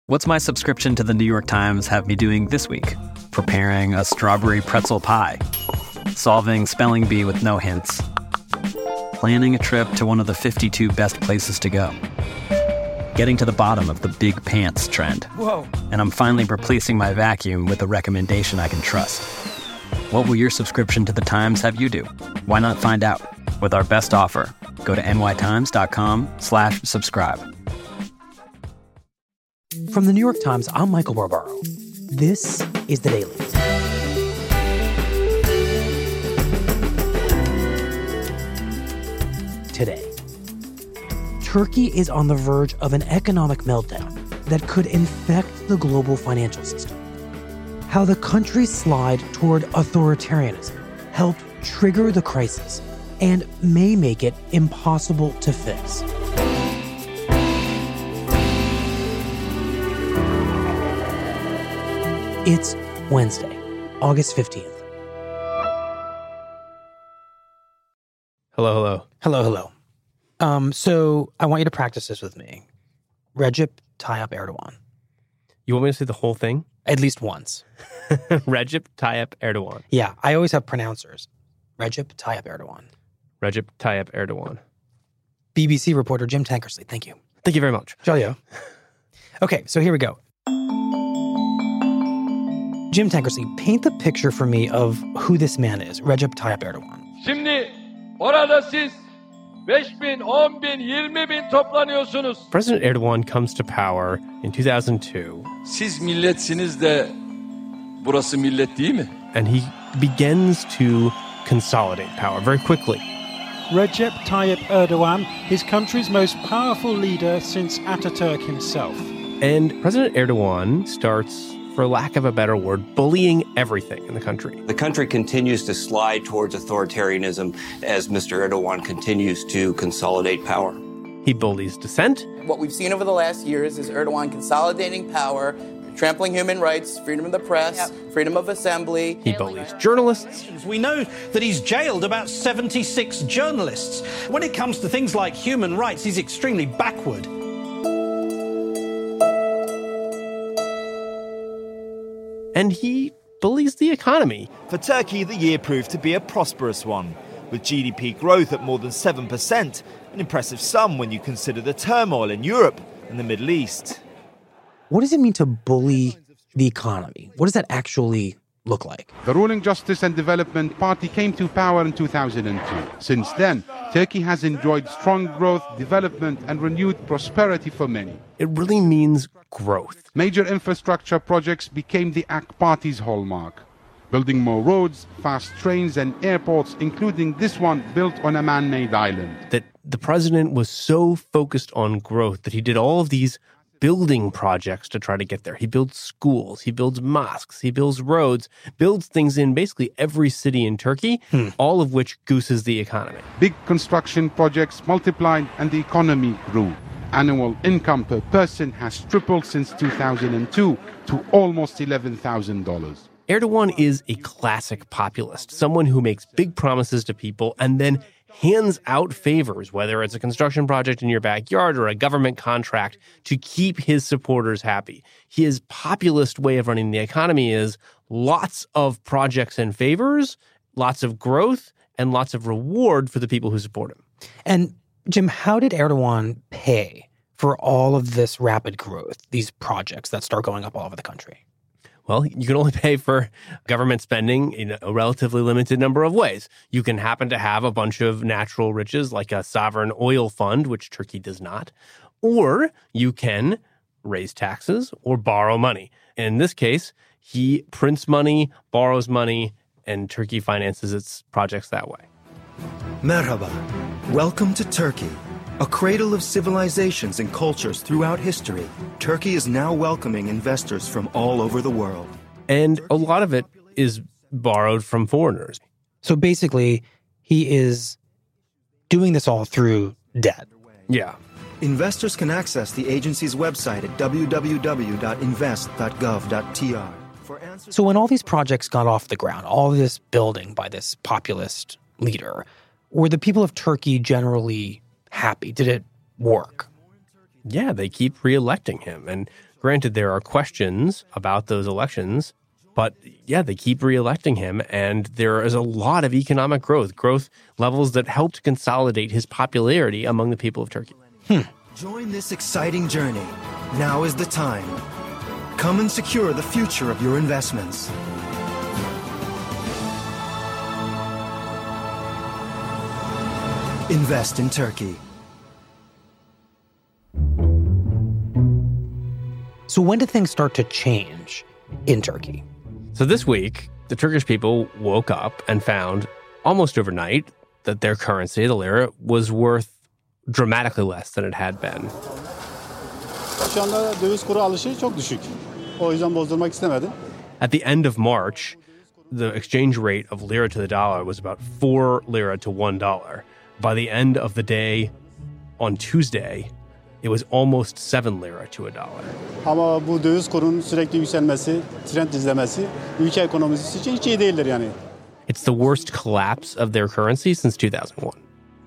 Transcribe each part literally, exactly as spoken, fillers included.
What's my subscription to the New York Times have me doing this week? Preparing a strawberry pretzel pie. Solving spelling bee with no hints. Planning a trip to one of the fifty-two best places to go. Getting to the bottom of the big pants trend. Whoa. And I'm finally replacing my vacuum with a recommendation I can trust. What will your subscription to the Times have you do? Why not find out? With our best offer, go to nytimes.com slash subscribe. From the New York Times, I'm Michael Barbaro. This is The Daily. Today, Turkey is on the verge of an economic meltdown that could infect the global financial system. How the country's slide toward authoritarianism helped trigger the crisis and may make it impossible to fix. It's Wednesday, August fifteenth. Hello, hello. Hello, hello. Um, so I want you to practice this with me. Recep Tayyip Erdogan. You want me to say the whole thing? At least once. Recep Tayyip Erdogan. Yeah, I always have pronouncers. Recep Tayyip Erdogan. Recep Tayyip Erdogan. B B C reporter Jim Tankersley, thank you. Thank you very much. Jolio. Okay, so here we go. Jim Tankersley, paint the picture for me of who this man is, Recep Tayyip Erdogan. Şimdi orada siz beş bin, on bin, yirmi bin toplanıyorsunuz. President Erdogan comes to power in two thousand two. Siz milletsiniz de burası millet değil mi? And he begins to consolidate power very quickly. Recep Tayyip Erdogan, his country's most powerful leader since Ataturk himself. And President Erdogan starts, for lack of a better word, bullying everything in the country. The country continues to slide towards authoritarianism as Mister Erdogan continues to consolidate power. He bullies dissent. What we've seen over the last years is Erdogan consolidating power, trampling human rights, freedom of the press, yep. freedom of assembly. He bullies journalists. We know that he's jailed about seventy-six journalists. When it comes to things like human rights, he's extremely backward. And he bullies the economy. For Turkey, the year proved to be a prosperous one, with G D P growth at more than seven percent, an impressive sum when you consider the turmoil in Europe and the Middle East. What does it mean to bully the economy? What does that actually look like? The ruling Justice and Development Party came to power in two thousand two. Since then, Turkey has enjoyed strong growth, development, and renewed prosperity for many. It really means growth. Major infrastructure projects became the A K Party's hallmark. Building more roads, fast trains, and airports, including this one built on a man-made island. That the president was so focused on growth that he did all of these building projects to try to get there. He builds schools, he builds mosques, he builds roads, builds things in basically every city in Turkey, hmm. all of which gooses the economy. Big construction projects multiplied and the economy grew. Annual income per person has tripled since two thousand two to almost eleven thousand dollars. Erdogan is a classic populist, someone who makes big promises to people and then hands out favors, whether it's a construction project in your backyard or a government contract, to keep his supporters happy. His populist way of running the economy is lots of projects and favors, lots of growth, and lots of reward for the people who support him. And Jim, how did Erdogan pay for all of this rapid growth, these projects that start going up all over the country? Well, you can only pay for government spending in a relatively limited number of ways. You can happen to have a bunch of natural riches like a sovereign oil fund, which Turkey does not, or you can raise taxes or borrow money. In this case, he prints money, borrows money, and Turkey finances its projects that way. Merhaba. Welcome to Turkey. A cradle of civilizations and cultures throughout history, Turkey is now welcoming investors from all over the world. And a lot of it is borrowed from foreigners. So basically, he is doing this all through debt. Yeah. Investors can access the agency's website at w w w dot invest dot gov dot t r. So when all these projects got off the ground, all this building by this populist leader, were the people of Turkey generally happy? Did it work? Yeah, they keep re-electing him. And Granted, there are questions about those elections, but yeah, they keep reelecting him, and there is a lot of economic growth, growth levels that helped consolidate his popularity among the people of Turkey. Hmm. Join this exciting journey. Now is the time. Come and secure the future of your investments. Invest in Turkey. So when did things start to change in Turkey? So this week, the Turkish people woke up and found almost overnight that their currency, the lira, was worth dramatically less than it had been. At the end of March, the exchange rate of lira to the dollar was about four lira to one dollar. By the end of the day on Tuesday, it was almost seven lira to a dollar. Ama bu döviz kurunun sürekli yükselmesi, trend izlemesi ülke ekonomisi için hiç iyi değildir yani. It's the worst collapse of their currency since two thousand one.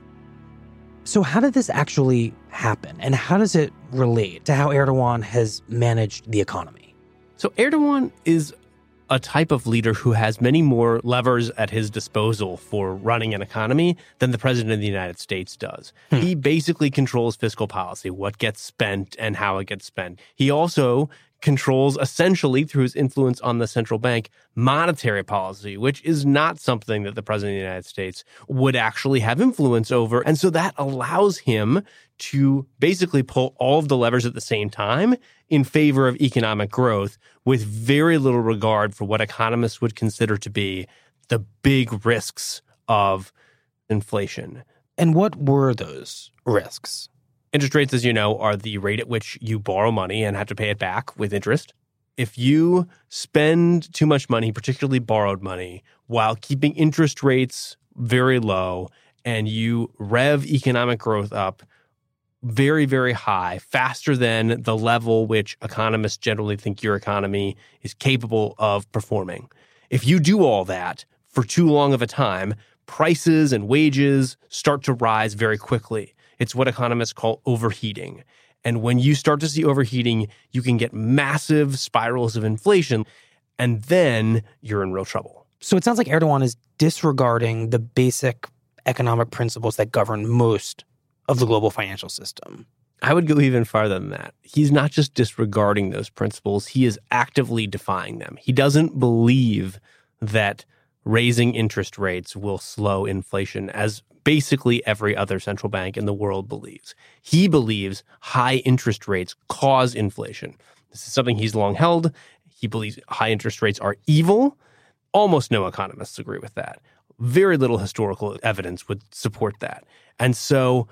So how did this actually happen? And how does it relate to how Erdogan has managed the economy? So Erdogan is a type of leader who has many more levers at his disposal for running an economy than the president of the United States does. Hmm. He basically controls fiscal policy, what gets spent and how it gets spent. He also controls, essentially through his influence on the central bank, monetary policy, which is not something that the president of the United States would actually have influence over. And so that allows him to basically pull all of the levers at the same time in favor of economic growth with very little regard for what economists would consider to be the big risks of inflation. And what were those risks? Interest rates, as you know, are the rate at which you borrow money and have to pay it back with interest. If you spend too much money, particularly borrowed money, while keeping interest rates very low, and you rev economic growth up very, very high, faster than the level which economists generally think your economy is capable of performing. If you do all that for too long of a time, prices and wages start to rise very quickly. It's what economists call overheating. And when you start to see overheating, you can get massive spirals of inflation, and then you're in real trouble. So it sounds like Erdogan is disregarding the basic economic principles that govern most of the global financial system. I would go even farther than that. He's not just disregarding those principles, he is actively defying them. He doesn't believe that raising interest rates will slow inflation, as basically every other central bank in the world believes. He believes high interest rates cause inflation. This is something he's long held. He believes high interest rates are evil. Almost no economists agree with that. Very little historical evidence would support that. And so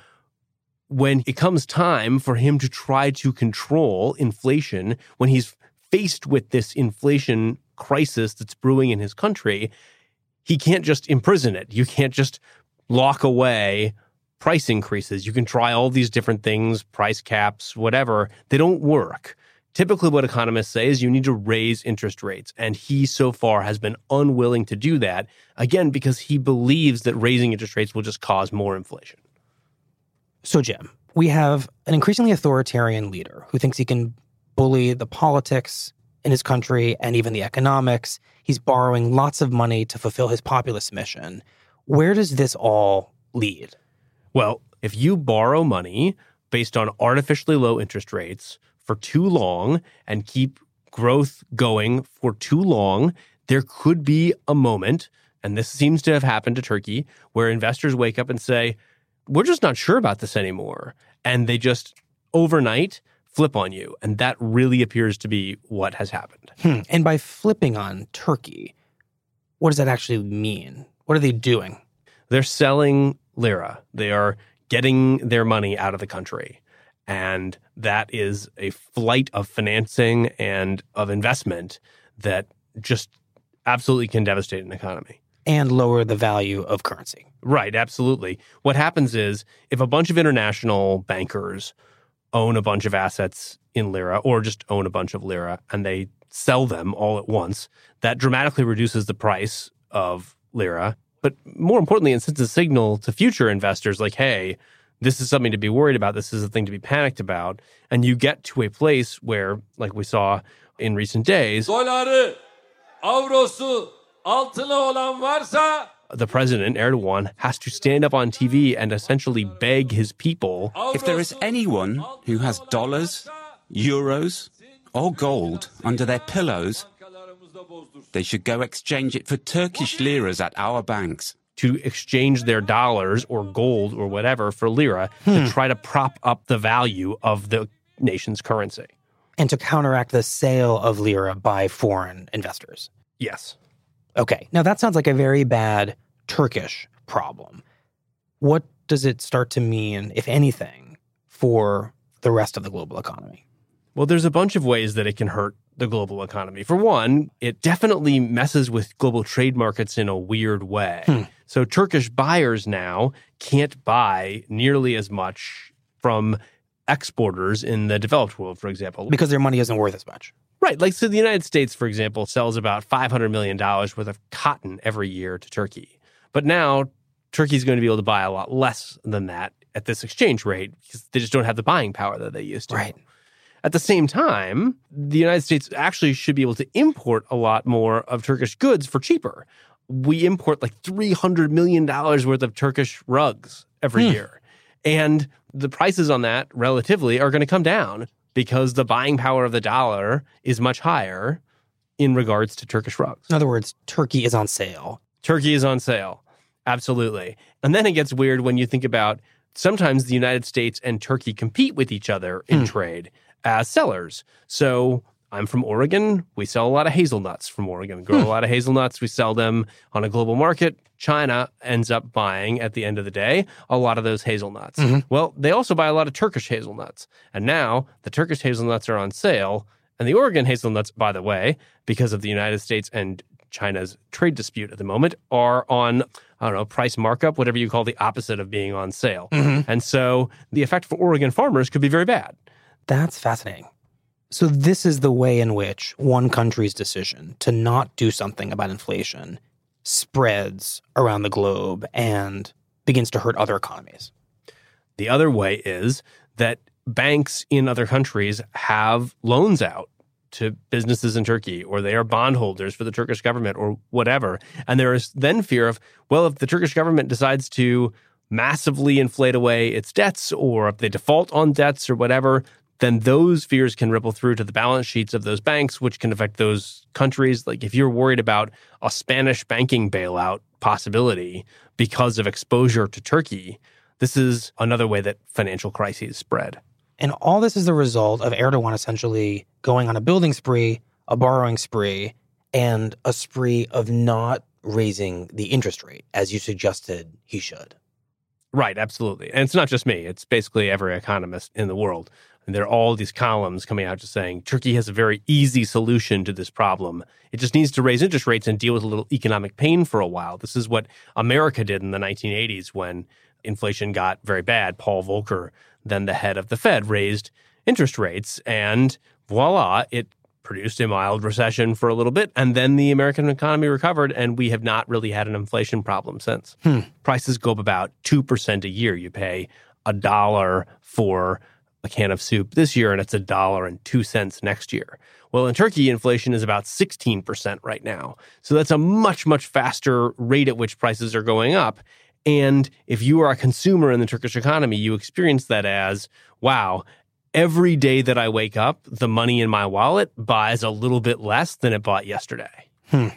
when it comes time for him to try to control inflation, when he's faced with this inflation crisis that's brewing in his country, he can't just imprison it. You can't just lock away price increases. You can try all these different things, price caps, whatever. They don't work. Typically what economists say is you need to raise interest rates. And he so far has been unwilling to do that, again, because he believes that raising interest rates will just cause more inflation. So, Jim, we have an increasingly authoritarian leader who thinks he can bully the politics in his country and even the economics. He's borrowing lots of money to fulfill his populist mission. Where does this all lead? Well, if you borrow money based on artificially low interest rates for too long and keep growth going for too long, there could be a moment, and this seems to have happened to Turkey, where investors wake up and say, we're just not sure about this anymore. And they just overnight flip on you. And that really appears to be what has happened. Hmm. And by flipping on Turkey, what does that actually mean? What are they doing? They're selling lira. They are getting their money out of the country. And that is a flight of financing and of investment that just absolutely can devastate an economy. And lower the value of currency. Right, absolutely. What happens is if a bunch of international bankers own a bunch of assets in lira or just own a bunch of lira and they sell them all at once, that dramatically reduces the price of lira. But more importantly, it sends a signal to future investors like, hey, this is something to be worried about. This is a thing to be panicked about. And you get to a place where, like we saw in recent days, Doları, avrosu, altını olan varsa the president, Erdogan, has to stand up on T V and essentially beg his people. If there is anyone who has dollars, euros, or gold under their pillows, they should go exchange it for Turkish liras at our banks. To exchange their dollars or gold or whatever for lira Hmm. to try to prop up the value of the nation's currency. And to counteract the sale of lira by foreign investors. Yes. Okay. Now, that sounds like a very bad Turkish problem. What does it start to mean, if anything, for the rest of the global economy? Well, there's a bunch of ways that it can hurt the global economy. For one, it definitely messes with global trade markets in a weird way. Hmm. So Turkish buyers now can't buy nearly as much from exporters in the developed world, for example. Because their money isn't worth as much. Right. Like, so the United States, for example, sells about five hundred million dollars worth of cotton every year to Turkey. But now Turkey's going to be able to buy a lot less than that at this exchange rate because they just don't have the buying power that they used to. Right. At the same time, the United States actually should be able to import a lot more of Turkish goods for cheaper. We import like three hundred million dollars worth of Turkish rugs every Hmm. year. And the prices on that relatively are going to come down because the buying power of the dollar is much higher in regards to Turkish rugs. In other words, Turkey is on sale. Turkey is on sale. Absolutely. And then it gets weird when you think about sometimes the United States and Turkey compete with each other in Hmm. trade as sellers. So I'm from Oregon. We sell a lot of hazelnuts from Oregon. We grow Hmm. a lot of hazelnuts. We sell them on a global market. China ends up buying, at the end of the day, a lot of those hazelnuts. Mhm. Well, they also buy a lot of Turkish hazelnuts. And now the Turkish hazelnuts are on sale. And the Oregon hazelnuts, by the way, because of the United States and China's trade dispute at the moment, are on, I don't know, price markup, whatever you call the opposite of being on sale. Mhm. And so the effect for Oregon farmers could be very bad. That's fascinating. So this is the way in which one country's decision to not do something about inflation spreads around the globe and begins to hurt other economies. The other way is that banks in other countries have loans out to businesses in Turkey, or they are bondholders for the Turkish government or whatever. And there is then fear of, well, if the Turkish government decides to massively inflate away its debts, or if they default on debts or whatever, then those fears can ripple through to the balance sheets of those banks, which can affect those countries. Like if you're worried about a Spanish banking bailout possibility because of exposure to Turkey, this is another way that financial crises spread. And all this is the result of Erdogan essentially going on a building spree, a borrowing spree, and a spree of not raising the interest rate, as you suggested he should. Right, absolutely. And it's not just me. It's basically every economist in the world. And there are all these columns coming out just saying Turkey has a very easy solution to this problem. It just needs to raise interest rates and deal with a little economic pain for a while. This is what America did in the nineteen eighties when inflation got very bad. Paul Volcker, then the head of the Fed, raised interest rates, and voila, it produced a mild recession for a little bit, and then the American economy recovered, and we have not really had an inflation problem since. Hmm. Prices go up about two percent a year. You pay a dollar for a can of soup this year, and it's a dollar and two cents next year. Well, in Turkey, inflation is about sixteen percent right now. So that's a much, much faster rate at which prices are going up. And if you are a consumer in the Turkish economy, you experience that as, wow, every day that I wake up, the money in my wallet buys a little bit less than it bought yesterday. Hmm.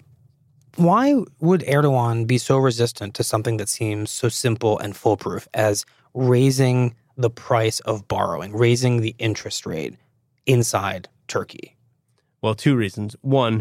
Why would Erdogan be so resistant to something that seems so simple and foolproof as raising the price of borrowing, raising the interest rate inside Turkey? Well, two reasons. One,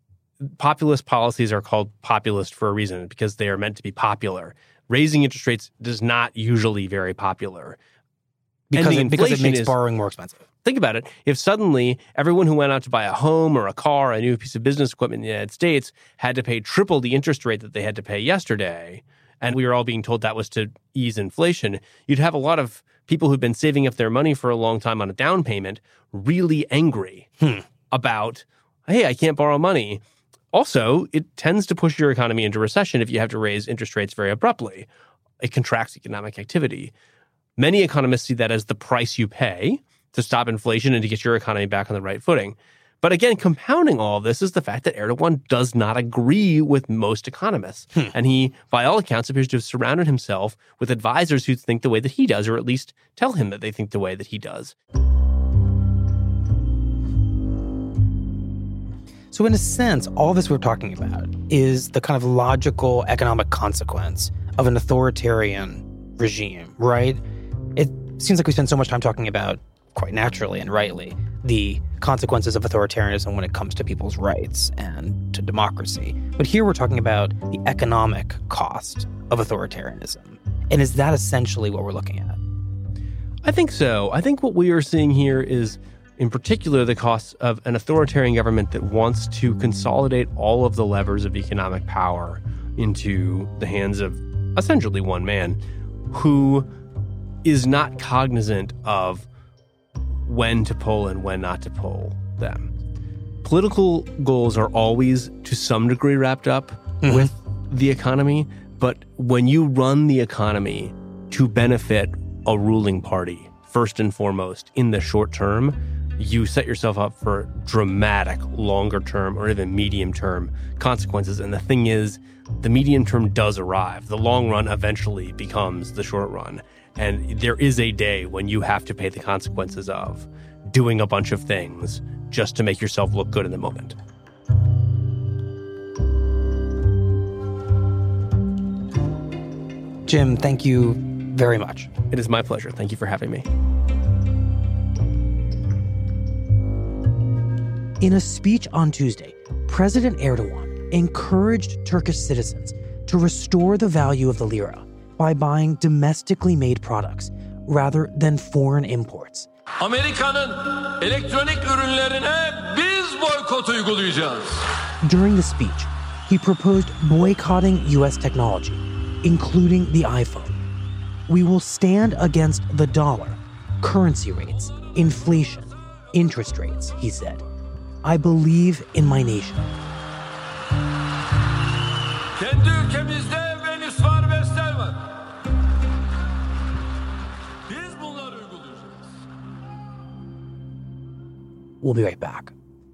populist policies are called populist for a reason because they are meant to be popular. Raising interest rates is not usually very popular. Because, it, because it makes is, borrowing more expensive. Think about it. If suddenly everyone who went out to buy a home or a car, a new piece of business equipment in the United States had to pay triple the interest rate that they had to pay yesterday, and we were all being told that was to ease inflation, you'd have a lot of people who've been saving up their money for a long time on a down payment really angry hmm. about, hey, I can't borrow money. Also, it tends to push your economy into recession if you have to raise interest rates very abruptly. It contracts economic activity. Many economists see that as the price you pay to stop inflation and to get your economy back on the right footing. But again, compounding all of this is the fact that Erdogan does not agree with most economists. Hmm. And he, by all accounts, appears to have surrounded himself with advisors who think the way that he does, or at least tell him that they think the way that he does. So in a sense, all this we're talking about is the kind of logical economic consequence of an authoritarian regime, right? It seems like we spend so much time talking about, quite naturally and rightly, the consequences of authoritarianism when it comes to people's rights and to democracy. But here we're talking about the economic cost of authoritarianism. And is that essentially what we're looking at? I think so. I think what we are seeing here is, in particular, the costs of an authoritarian government that wants to consolidate all of the levers of economic power into the hands of essentially one man who is not cognizant of when to pull and when not to pull them. Political goals are always, to some degree, wrapped up mm-hmm. with the economy, but when you run the economy to benefit a ruling party, first and foremost, in the short term, you set yourself up for dramatic longer term or even medium term consequences. And the thing is, the medium term does arrive. The long run eventually becomes the short run. And there is a day when you have to pay the consequences of doing a bunch of things just to make yourself look good in the moment. Jim, thank you very much. It is my pleasure. Thank you for having me. In a speech on Tuesday, President Erdogan encouraged Turkish citizens to restore the value of the lira by buying domestically made products rather than foreign imports. Amerika'nın elektronik ürünlerine biz boykot uygulayacağız. During the speech, he proposed boycotting U S technology, including the iPhone. We will stand against the dollar, currency rates, inflation, interest rates, he said. I believe in my nation. Kendi ülkemizde Venüs var, Vestel var. Biz bunları uygulayacağız. We'll be right back.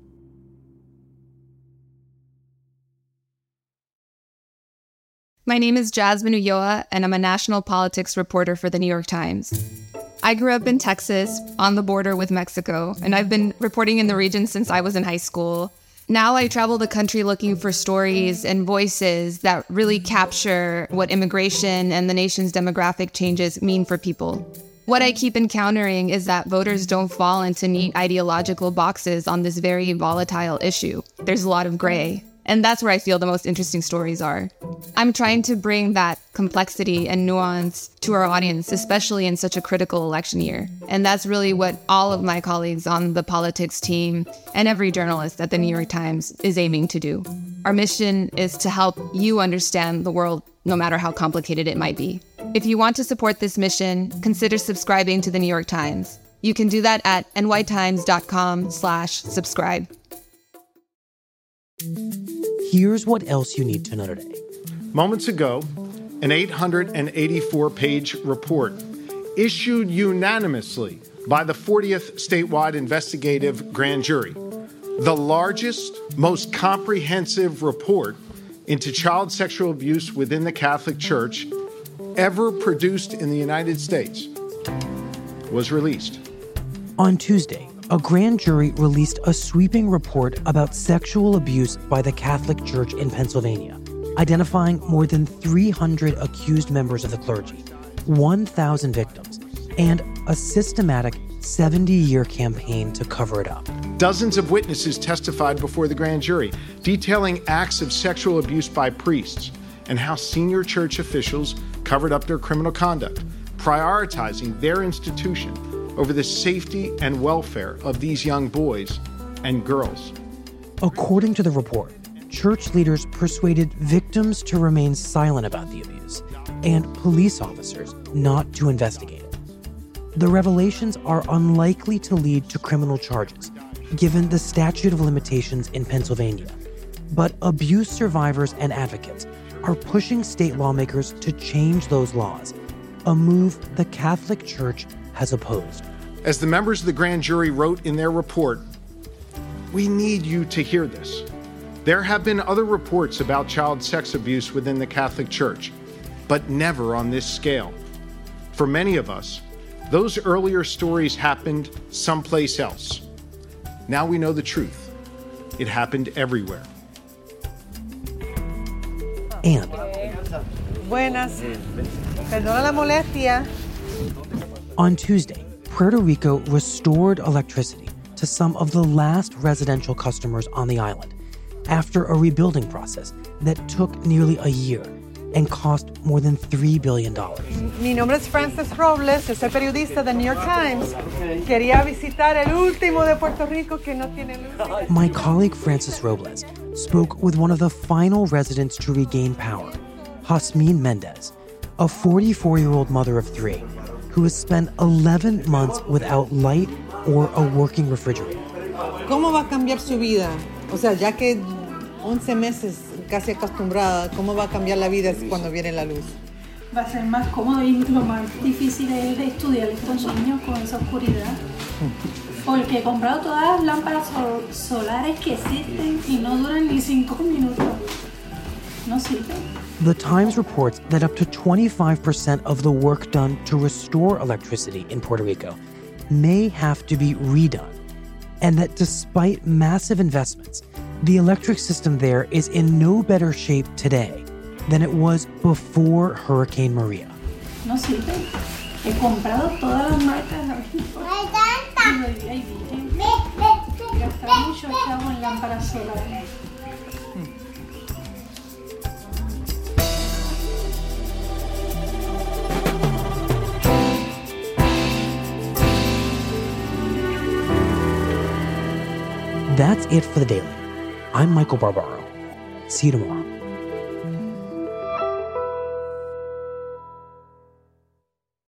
My name is Jasmine Ulloa, and I'm a national politics reporter for The New York Times. I grew up in Texas, on the border with Mexico, and I've been reporting in the region since I was in high school. Now I travel the country looking for stories and voices that really capture what immigration and the nation's demographic changes mean for people. What I keep encountering is that voters don't fall into neat ideological boxes on this very volatile issue. There's a lot of gray. And that's where I feel the most interesting stories are. I'm trying to bring that complexity and nuance to our audience, especially in such a critical election year. And that's really what all of my colleagues on the politics team and every journalist at the New York Times is aiming to do. Our mission is to help you understand the world, no matter how complicated it might be. If you want to support this mission, consider subscribing to the New York Times. You can do that at nytimes.com slash subscribe. Here's what else you need to know today. Moments ago, an eight hundred eighty-four page report issued unanimously by the fortieth statewide investigative grand jury, the largest, most comprehensive report into child sexual abuse within the Catholic Church ever produced in the United States, was released. On Tuesday, a grand jury released a sweeping report about sexual abuse by the Catholic Church in Pennsylvania, identifying more than three hundred accused members of the clergy, one thousand victims, and a systematic seventy-year campaign to cover it up. Dozens of witnesses testified before the grand jury, detailing acts of sexual abuse by priests and how senior church officials covered up their criminal conduct, prioritizing their institution over the safety and welfare of these young boys and girls. According to the report, church leaders persuaded victims to remain silent about the abuse and police officers not to investigate it. The revelations are unlikely to lead to criminal charges, given the statute of limitations in Pennsylvania. But abuse survivors and advocates are pushing state lawmakers to change those laws a move the Catholic Church has opposed. As the members of the grand jury wrote in their report, we need you to hear this. There have been other reports about child sex abuse within the Catholic Church, but never on this scale. For many of us, those earlier stories happened someplace else. Now we know the truth. It happened everywhere. And Buenas. Perdona la molestia. On Tuesday, Puerto Rico restored electricity to some of the last residential customers on the island after a rebuilding process that took nearly a year and cost more than three billion dollars. Mi nombre es Frances Robles, yo soy periodista de New York Times. Quería visitar el último de Puerto Rico que no tiene luz. My colleague Frances Robles spoke with one of the final residents to regain power, Jasmine Mendez, a forty-four-year-old mother of three who has spent eleven months without light or a working refrigerator. ¿Cómo va a cambiar su vida? O sea, ya que once meses casi acostumbrada, ¿cómo va a cambiar la vida cuando viene la luz? Va a ser más cómodo y lo más difícil es estudiar estos niños con esa oscuridad. Porque he comprado todas las lámparas sol- solares que existen y no duran ni cinco minutos. No sirven. The Times reports that up to twenty-five percent of the work done to restore electricity in Puerto Rico may have to be redone, and that despite massive investments, the electric system there is in no better shape today than it was before Hurricane Maria. No sirven. He comprado todas las marcas. Gastar mucho chavo en lámparas solares. That's it for The Daily. I'm Michael Barbaro. See you tomorrow.